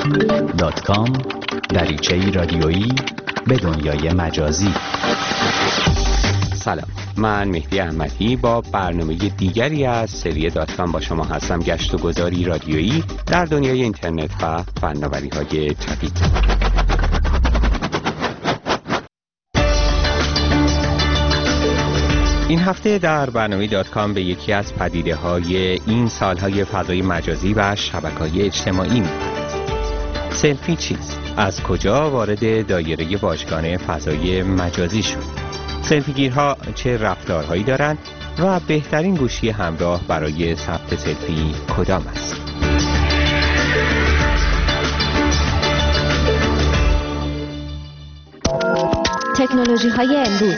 www.facebook.com دریچه‌ای رادیویی به دنیای مجازی. سلام، من مهدی احمدی با برنامه دیگری از سری .com با شما هستم. گشت و گذاری رادیویی در دنیای اینترنت و فناوری‌های جدید. این هفته در برنامه .com به یکی از پدیده‌های این سالهای فضای مجازی و شبکه‌های اجتماعی می‌پردازیم. سلفی چیست؟ از کجا وارد دایره واژگان فضای مجازی شد؟ سلفیگیرها چه رفتارهایی دارند و بهترین گوشی همراه برای ثبت سلفی کدام است؟ تکنولوژی‌های امروز.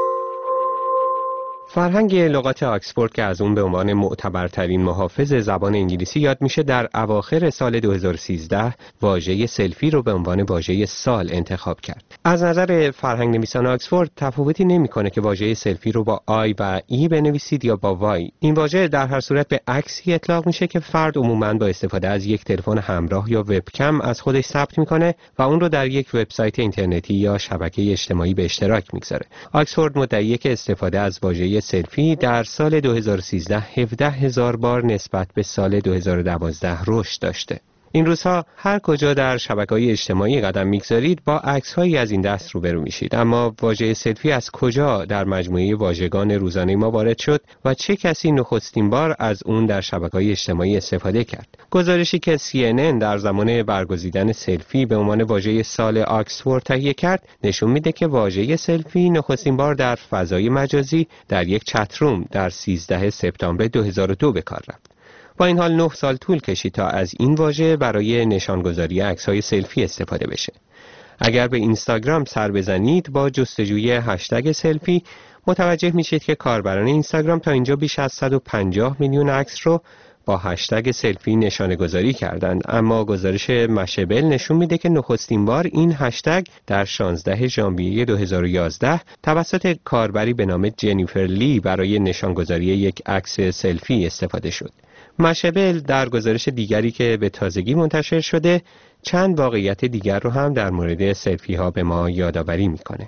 فرهنگ لغات آکسفورد که از اون به عنوان معتبرترین محافظ زبان انگلیسی یاد میشه، در اواخر سال 2013 واژه سلفی رو به عنوان واژه سال انتخاب کرد. از نظر فرهنگ نویسان آکسفورد تفاوتی نمیکنه که واژه سلفی رو با آی و ای بنویسید یا با وای. این واژه در هر صورت به عکسی اطلاق میشه که فرد عموماً با استفاده از یک تلفن همراه یا وبکم از خودش ثبت میکنه و اون رو در یک وبسایت اینترنتی یا شبکه اجتماعی به اشتراک میگذاره. آکسفورد مدعیه که استفاده از واژه سلفی در سال 2013 17,000 بار نسبت به سال 2012 رشد داشته. این روزها هر کجا در شبکه‌های اجتماعی قدم می‌گذارید با عکس‌هایی از این دست روبرو میشید. اما واژه سلفی از کجا در مجموعه واژگان روزانه ما وارد شد و چه کسی نخستین بار از اون در شبکه‌های اجتماعی استفاده کرد؟ گزارشی که CNN در زمان برگزیدن سلفی به عنوان واژه سال آکسفورد تهیه کرد نشون میده که واژه سلفی نخستین بار در فضای مجازی در یک چتروم در 13 سپتامبر 2002 به کار رفت. با این حال 9 سال طول کشید تا از این واژه برای نشانگذاری عکس‌های سلفی استفاده بشه. اگر به اینستاگرام سر بزنید با جستجوی هشتگ سلفی متوجه میشید که کاربران اینستاگرام تا اینجا بیش از 150 میلیون عکس رو با هشتگ سلفی نشانه‌گذاری کردند. اما گزارش مشبل نشون میده که نخستین بار این هشتگ در 16 ژانویه 2011 توسط کاربری به نام جنیفر لی برای نشانگذاری یک عکس سلفی استفاده شد. مشبل در گزارش دیگری که به تازگی منتشر شده چند واقعیت دیگر رو هم در مورد سلفی ها به ما یادآوری میکنه.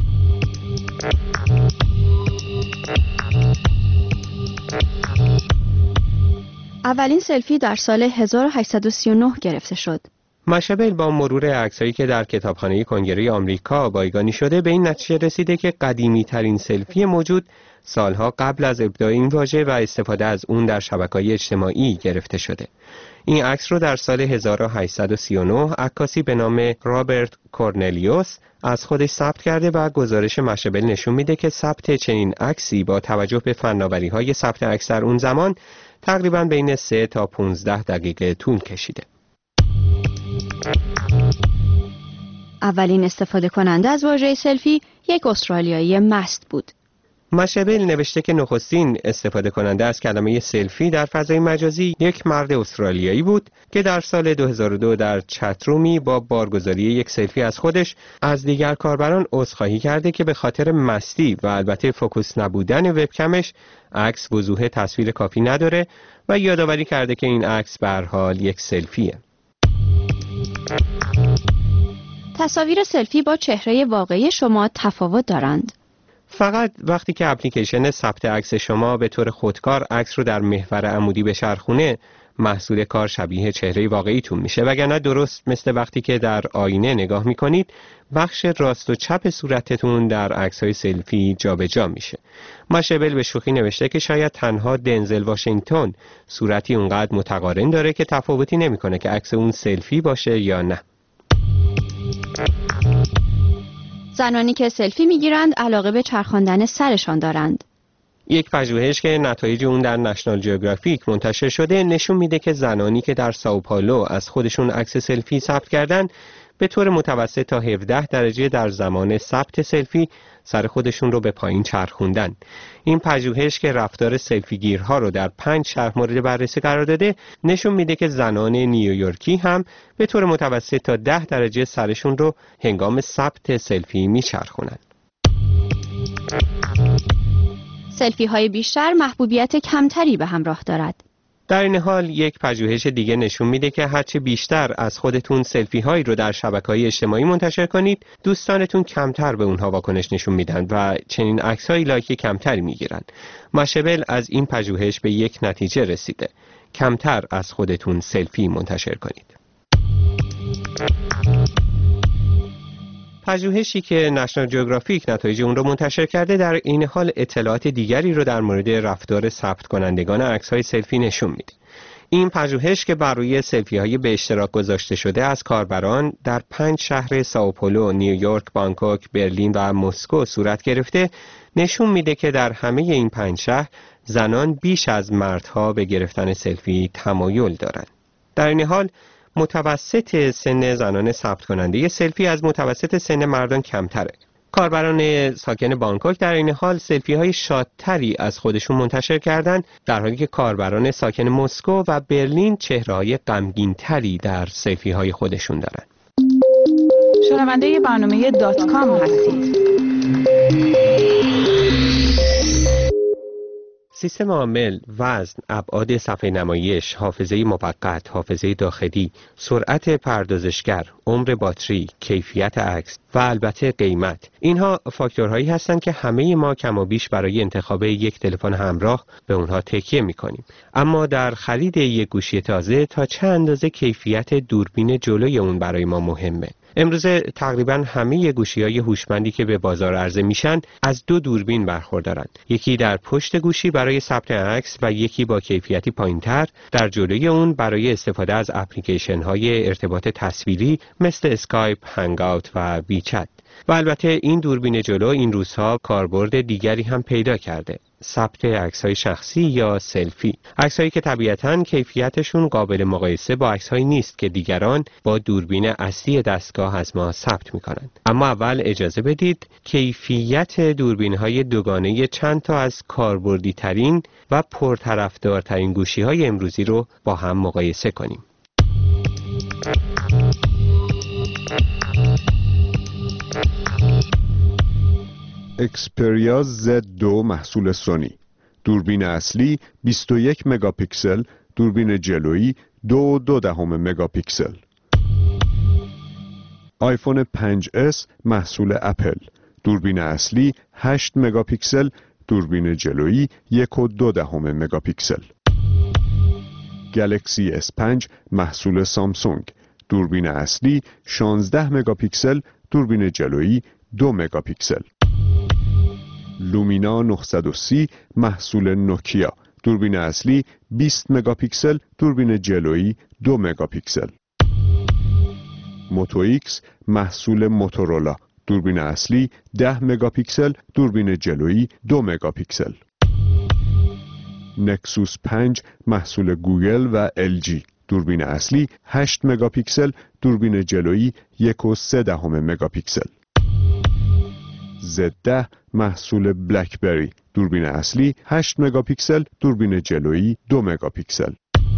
اولین سلفی در سال 1839 گرفته شد. مشبل با مرور عکسایی که در کتابخانه کنگره آمریکا بایگانی شده به این نتیجه رسیده که قدیمی ترین سلفی موجود سالها قبل از ابداع این واژه و استفاده از اون در شبکه‌های اجتماعی گرفته شده. این عکس رو در سال 1839 عکاسی به نام رابرت کورنلیوس از خودش ثبت کرده و گزارش مشبل نشون میده که ثبت چنین عکسی با توجه به فناوری‌های ثبت عکس در اون زمان تقریباً بین 3 تا 15 دقیقه طول کشیده. اولین استفاده کننده از واژه سلفی یک استرالیایی مست بود. مشبل نوشته که نخستین استفاده کننده از کلمه سلفی در فضای مجازی یک مرد استرالیایی بود که در سال 2002 در چترومی با بارگذاری یک سلفی از خودش از دیگر کاربران عذرخواهی کرده که به خاطر مستی و البته فوکوس نبودن وبکمش عکس وضوح تصویر کافی نداره و یادآوری کرده که این عکس به هر حال یک سلفیه. تصاویر سلفی با چهره واقعی شما تفاوت دارند. فقط وقتی که اپلیکیشن ثبت عکس شما به طور خودکار عکس رو در محور عمودی بچرخونه محصول کار شبیه چهره واقعیتون میشه، وگرنه درست مثل وقتی که در آینه نگاه میکنید بخش راست و چپ صورتتون در عکس‌های سلفی جابجا میشه. مشبل به شوخی نوشته که شاید تنها دنزل واشنگتن صورتی اونقدر متقارن داره که تفاوتی نمیکنه که عکس اون سلفی باشه یا نه. زنانی که سلفی میگیرند علاقه به چرخاندن سرشان دارند. یک پژوهش که نتایج اون در نشنال جیوگرافیک منتشر شده نشون میده که زنانی که در سائوپائولو از خودشون عکس سلفی ثبت کردن به طور متوسط تا 17 درجه در زمان ثبت سلفی سر خودشون رو به پایین چرخوندن. این پژوهش که رفتار سلفیگیرها رو در 5 شهر مورد بررسی قرار داده نشون میده که زنان نیویورکی هم به طور متوسط تا 10 درجه سرشون رو هنگام ثبت سلفی میچرخونن. سلفی های بیشتر محبوبیت کمتری به همراه دارد. در این حال یک پژوهش دیگه نشون میده که هرچه بیشتر از خودتون سلفی هایی رو در شبکه‌های اجتماعی منتشر کنید، دوستانتون کمتر به اونها واکنش نشون میدن و چنین عکس‌های لایک کمتری میگیرن. ماشبل از این پژوهش به یک نتیجه رسیده: کمتر از خودتون سلفی منتشر کنید. پژوهشی که نشنال جیوگرافیک نتایج اون رو منتشر کرده در این حال اطلاعات دیگری رو در مورد رفتار ثبت کنندگان عکس‌های سلفی نشون میده. این پژوهش که بر روی سلفی‌های به اشتراک گذاشته شده از کاربران در 5 شهر سائوپولو، نیویورک، بانکوک، برلین و مسکو صورت گرفته، نشون میده که در همه این 5 شهر زنان بیش از مردها به گرفتن سلفی تمایل دارند. در این حال متوسط سن زنان ثبت کننده سلفی از متوسط سن مردان کمتره. کاربران ساکن بانکوک در این حال سلفی های شادتری از خودشون منتشر کردند، در حالی که کاربران ساکن مسکو و برلین چهره‌های غمگین‌تری در سلفی های خودشون دارند. شنونده برنامه .com هستید. سیستم عامل، وزن، ابعاد صفحه نمایش، حافظه موقت، حافظه داخلی، سرعت پردازشگر، عمر باتری، کیفیت عکس و البته قیمت، اینها فاکتورهایی هستند که همه ما کم و بیش برای انتخاب یک تلفن همراه به اونها تکیه می‌کنیم. اما در خرید یک گوشی تازه تا چه اندازه کیفیت دوربین جلوی اون برای ما مهمه؟ امروزه تقریباً همه گوشی‌های هوشمندی که به بازار عرضه میشن از 2 دوربین برخوردارند. یکی در پشت گوشی برای ثبت عکس و یکی با کیفیتی پایین‌تر در جلوی اون برای استفاده از اپلیکیشن‌های ارتباط تصویری مثل اسکایپ، هنگ‌آوت و ویچت. و البته این دوربین جلو این روزها کاربرد دیگری هم پیدا کرده: ثبت عکس‌های شخصی یا سلفی. عکس‌هایی که طبیعتاً کیفیتشون قابل مقایسه با عکس‌هایی نیست که دیگران با دوربین اصلی دستگاه از ما ثبت می‌کنند. اما اول اجازه بدید کیفیت دوربین‌های دوگانه چند تا از کاربردی‌ترین و پرطرفدارترین گوشی‌های امروزی رو با هم مقایسه کنیم. اکسپریا Z2 محصول سونی. دوربین اصلی 21 مگاپیکسل، دوربین جلویی 2.2 مگاپیکسل. آیفون 5S محصول اپل. دوربین اصلی 8 مگاپیکسل، دوربین جلویی 1.2 مگاپیکسل. گلکسی S5 محصول سامسونگ. دوربین اصلی 16 مگاپیکسل، دوربین جلویی 2 مگاپیکسل. لومینا 930 محصول نوکیا. دوربین اصلی 20 مگاپیکسل، دوربین جلویی 2 مگاپیکسل. موتو ایکس محصول موتورولا. دوربین اصلی 10 مگاپیکسل، دوربین جلویی 2 مگاپیکسل. نکسوس 5 محصول گوگل و LG. دوربین اصلی 8 مگاپیکسل، دوربین جلویی 1.3 مگاپیکسل. Z10 محصول بلکبری. دوربین اصلی 8 مگاپیکسل، دوربین جلویی 2 مگاپیکسل.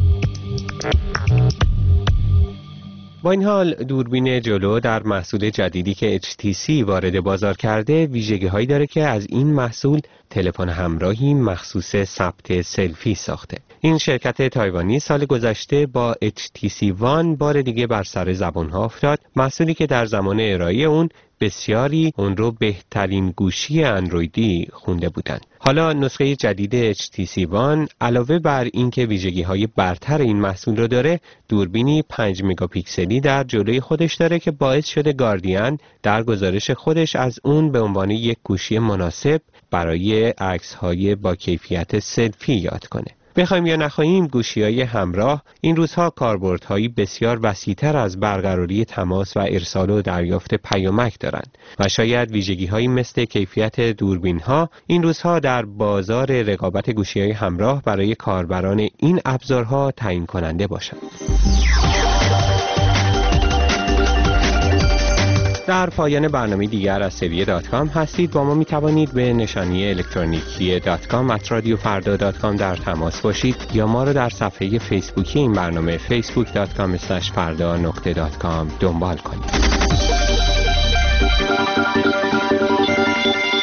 با این حال دوربین جلو در محصول جدیدی که HTC وارد بازار کرده ویژگی‌هایی داره که از این محصول تلفن همراهی مخصوص ثبت سلفی ساخته. این شرکت تایوانی سال گذشته با HTC One بار دیگه بر سر زبان‌ها افتاد، محصولی که در زمان ارائه اون بسیاری اون رو بهترین گوشی اندرویدی خونده بودند. حالا نسخه جدید HTC One علاوه بر اینکه ویژگی‌های برتر این محصول رو داره، دوربینی 5 مگاپیکسلی در جلوی خودش داره که باعث شده گاردین در گزارش خودش از اون به عنوان یک گوشی مناسب برای عکس‌های با کیفیت سلفی یاد کنه. بخوایم یا نخواهیم گوشی‌های همراه این روزها کاربردهایی بسیار وسیع‌تر از برقراری تماس و ارسال و دریافت پیامک دارند و شاید ویژگی‌هایی مثل کیفیت دوربین‌ها این روزها در بازار رقابت گوشی‌های همراه برای کاربران این ابزارها تعیین کننده باشند. در پایان برنامه دیگر از سری .com هستید. با ما می توانید به نشانی الکترونیکی .com@radiofarda.com در تماس باشید یا ما را در صفحه فیسبوکی این برنامه facebook.com/farda.com دنبال کنید.